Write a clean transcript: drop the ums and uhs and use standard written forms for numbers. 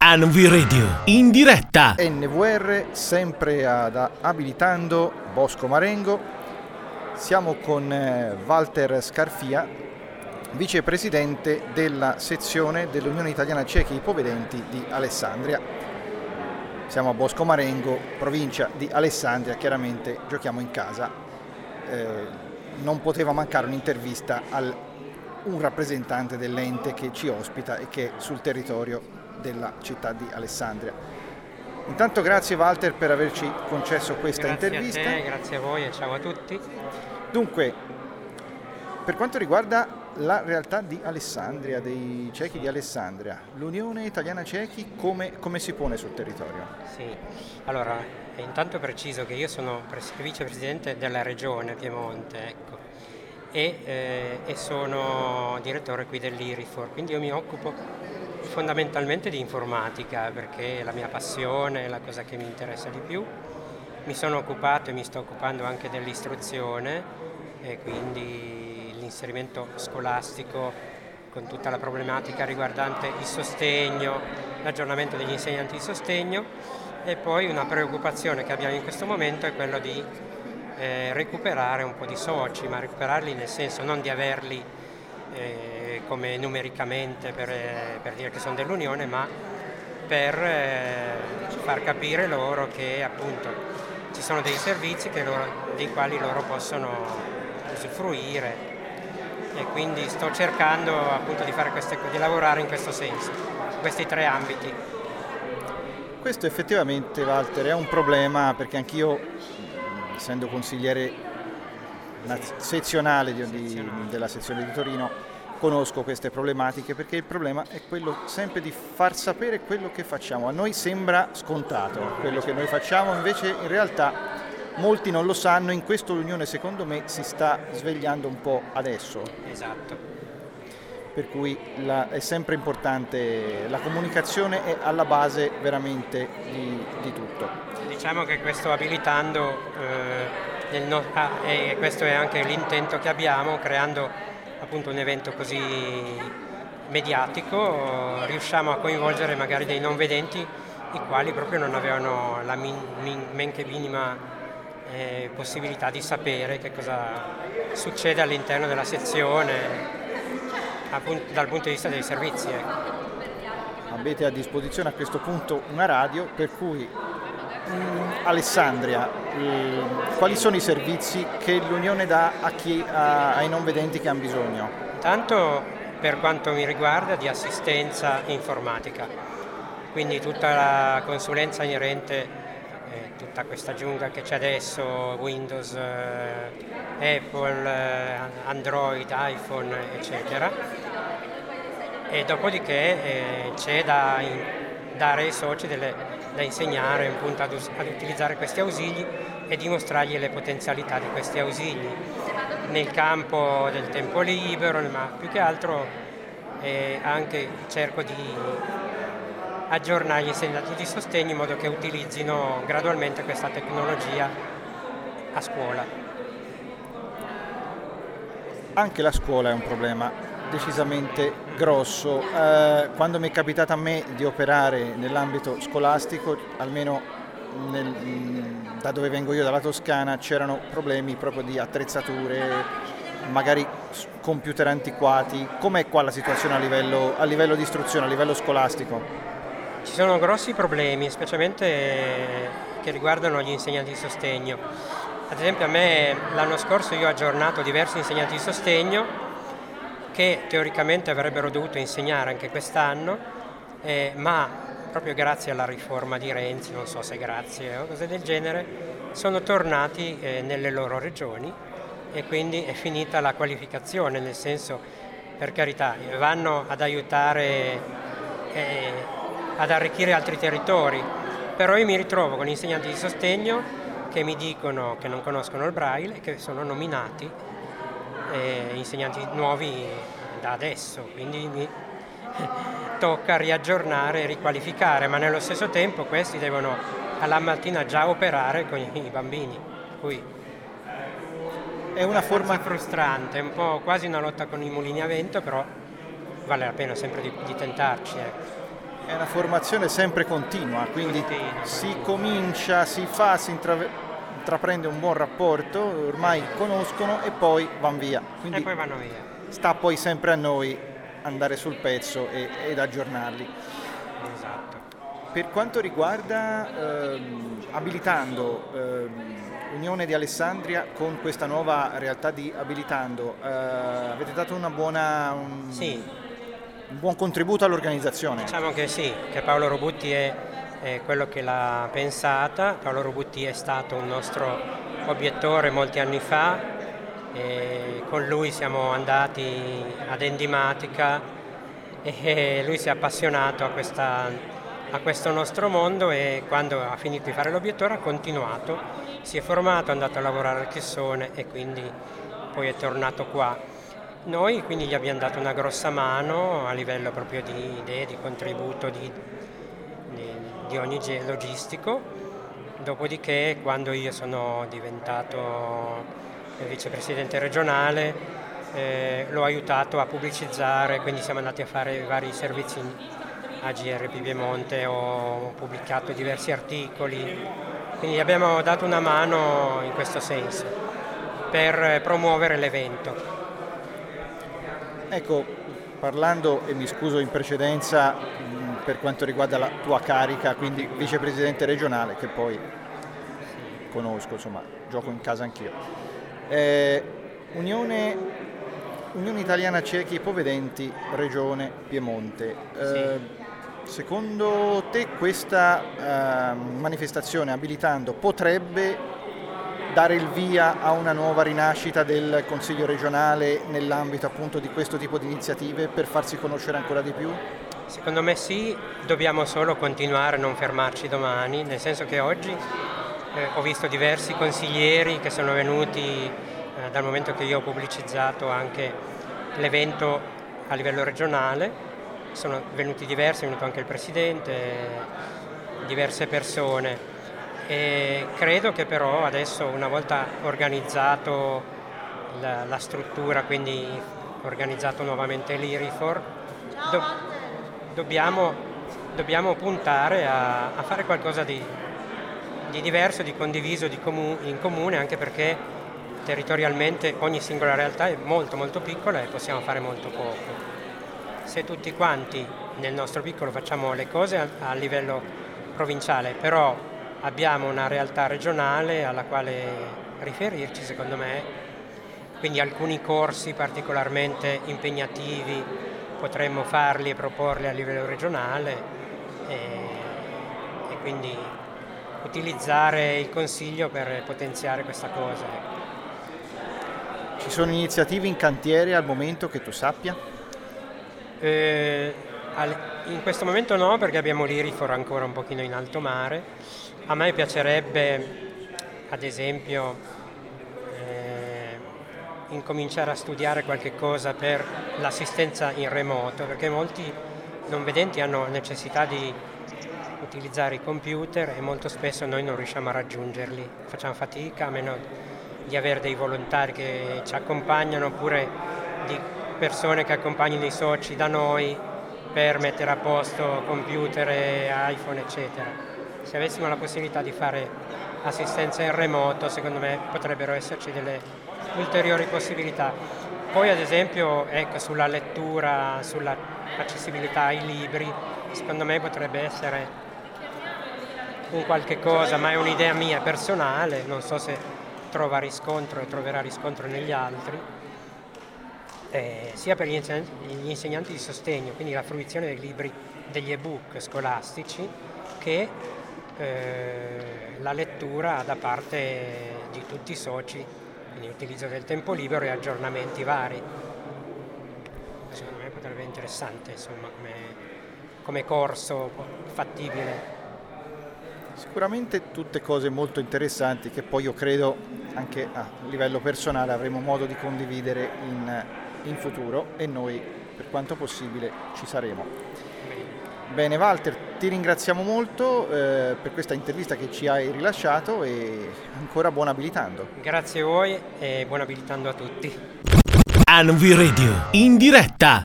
ANV Radio, in diretta. NVR, sempre ad Abilitando Bosco Marengo. Siamo con Walter Scarfia, vicepresidente della sezione dell'Unione Italiana Ciechi Ipovedenti di Alessandria. Siamo a Bosco Marengo, provincia di Alessandria, chiaramente giochiamo in casa. Non poteva mancare un'intervista a un rappresentante dell'ente che ci ospita e che è sul territorio della città di Alessandria. Intanto grazie Walter per averci concesso questa intervista. Grazie a te, grazie a voi e ciao a tutti. Dunque, per quanto riguarda la realtà di Alessandria, dei ciechi di Alessandria, l'Unione Italiana Ciechi come si pone sul territorio? Sì, allora intanto preciso che io sono vicepresidente della regione Piemonte, ecco, e sono direttore qui dell'IRIFOR, quindi io mi occupo fondamentalmente di informatica perché è la mia passione, è la cosa che mi interessa di più. Mi sono occupato e mi sto occupando anche dell'istruzione e quindi l'inserimento scolastico con tutta la problematica riguardante il sostegno, l'aggiornamento degli insegnanti di sostegno, e poi una preoccupazione che abbiamo in questo momento è quello di recuperare un po' di soci, ma recuperarli nel senso non di averli come numericamente per dire che sono dell'Unione, ma per far capire loro che appunto ci sono dei servizi dei quali loro possono usufruire, e quindi sto cercando appunto di lavorare in questo senso, in questi tre ambiti. Questo effettivamente, Walter, è un problema perché anch'io, essendo consigliere sezionale della sezione di Torino, conosco queste problematiche, perché il problema è quello sempre di far sapere quello che facciamo. A noi sembra scontato quello che noi facciamo, invece in realtà molti non lo sanno. In questo l'Unione secondo me si sta svegliando un po' adesso. Esatto. Per cui è sempre importante, la comunicazione è alla base veramente di tutto. Diciamo che questo abilitando, e questo è anche l'intento che abbiamo, creando appunto un evento così mediatico, riusciamo a coinvolgere magari dei non vedenti i quali proprio non avevano la men che minima possibilità di sapere che cosa succede all'interno della sezione appunto, dal punto di vista dei servizi. Avete a disposizione a questo punto una radio, per cui Alessandria, quali sono i servizi che l'Unione dà ai non vedenti che hanno bisogno? Intanto, per quanto mi riguarda, di assistenza informatica, quindi tutta la consulenza inerente tutta questa giungla che c'è adesso, Windows, Apple, Android, iPhone, eccetera. E dopodiché c'è da dare ai soci da insegnare appunto ad utilizzare questi ausili e dimostrargli le potenzialità di questi ausili nel campo del tempo libero, ma più che altro anche cerco di aggiornare gli insegnanti di sostegno in modo che utilizzino gradualmente questa tecnologia a scuola. Anche la scuola è un problema decisamente grosso. Quando mi è capitato a me di operare nell'ambito scolastico, almeno da dove vengo io, dalla Toscana, c'erano problemi proprio di attrezzature, magari computer antiquati. Com'è qua la situazione a livello di istruzione, a livello scolastico? Ci sono grossi problemi, specialmente che riguardano gli insegnanti di sostegno. Ad esempio a me l'anno scorso io ho aggiornato diversi insegnanti di sostegno che teoricamente avrebbero dovuto insegnare anche quest'anno, ma proprio grazie alla riforma di Renzi, non so se grazie o cose del genere, sono tornati nelle loro regioni e quindi è finita la qualificazione, nel senso, per carità, vanno ad aiutare ad arricchire altri territori, però io mi ritrovo con insegnanti di sostegno che mi dicono che non conoscono il Braille e che sono nominati insegnanti nuovi da adesso, quindi mi tocca riaggiornare e riqualificare, ma nello stesso tempo questi devono alla mattina già operare con i bambini, cui è una forma frustrante, un po' quasi una lotta con i mulini a vento, però vale la pena sempre di tentarci. È una formazione sempre continua, quindi si comincia, si fa, si intraprende un buon rapporto, ormai conoscono e poi vanno via. Quindi e poi vanno via. Sta poi sempre a noi andare sul pezzo ed aggiornarli. Esatto. Per quanto riguarda Abilitando, Unione di Alessandria, con questa nuova realtà di Abilitando, avete dato un buon contributo all'organizzazione. Diciamo che sì, che Paolo Robutti è quello che l'ha pensata. Paolo Robutti è stato un nostro obiettore molti anni fa, e con lui siamo andati ad Endimatica e lui si è appassionato a questo nostro mondo, e quando ha finito di fare l'obiettore ha continuato, si è formato, è andato a lavorare al Chessone e quindi poi è tornato qua. Noi quindi gli abbiamo dato una grossa mano a livello proprio di idee, di contributo di ogni logistico. Dopodiché, quando io sono diventato vicepresidente regionale, l'ho aiutato a pubblicizzare, quindi siamo andati a fare vari servizi a GRP Piemonte, ho pubblicato diversi articoli, quindi abbiamo dato una mano in questo senso per promuovere l'evento. Ecco, parlando, e mi scuso in precedenza per quanto riguarda la tua carica, quindi vicepresidente regionale, che poi conosco, insomma, gioco in casa anch'io. Unione Italiana Ciechi e Ipovedenti, Regione Piemonte. Secondo te questa manifestazione Abilitando potrebbe dare il via a una nuova rinascita del Consiglio regionale nell'ambito appunto di questo tipo di iniziative, per farsi conoscere ancora di più? Secondo me sì, dobbiamo solo continuare, non fermarci domani, nel senso che oggi ho visto diversi consiglieri che sono venuti dal momento che io ho pubblicizzato anche l'evento a livello regionale, sono venuti diversi, è venuto anche il presidente, diverse persone. E credo che però adesso, una volta organizzato la struttura, quindi organizzato nuovamente l'IRIFOR, dobbiamo puntare a fare qualcosa di diverso, di condiviso, in comune, anche perché territorialmente ogni singola realtà è molto molto piccola e possiamo fare molto poco. Se tutti quanti nel nostro piccolo facciamo le cose a livello provinciale, però abbiamo una realtà regionale alla quale riferirci, secondo me, quindi alcuni corsi particolarmente impegnativi potremmo farli e proporli a livello regionale, e quindi utilizzare il Consiglio per potenziare questa cosa. Ci sono iniziative in cantiere al momento che tu sappia? In questo momento no, perché abbiamo l'IRIFOR ancora un pochino in alto mare. A me piacerebbe, ad esempio, incominciare a studiare qualche cosa per l'assistenza in remoto, perché molti non vedenti hanno necessità di utilizzare i computer e molto spesso noi non riusciamo a raggiungerli, facciamo fatica, a meno di avere dei volontari che ci accompagnano, oppure di persone che accompagnano i soci da noi per mettere a posto computer e iPhone, eccetera. Se avessimo la possibilità di fare assistenza in remoto, secondo me potrebbero esserci delle ulteriori possibilità. Poi, ad esempio, ecco, sulla lettura, sulla accessibilità ai libri, secondo me potrebbe essere un qualche cosa, ma è un'idea mia personale, non so se troverà riscontro negli altri, sia per gli insegnanti di sostegno, quindi la fruizione dei libri, degli ebook scolastici, che la lettura da parte di tutti i soci, quindi utilizzo del tempo libero e aggiornamenti vari. Secondo me potrebbe essere interessante, insomma, come corso fattibile. Sicuramente tutte cose molto interessanti che poi io credo anche a livello personale avremo modo di condividere in futuro, e noi per quanto possibile ci saremo. Bene Walter, ti ringraziamo molto per questa intervista che ci hai rilasciato, e ancora buon Abilitando. Grazie a voi e buon Abilitando a tutti. ANVI Radio in diretta.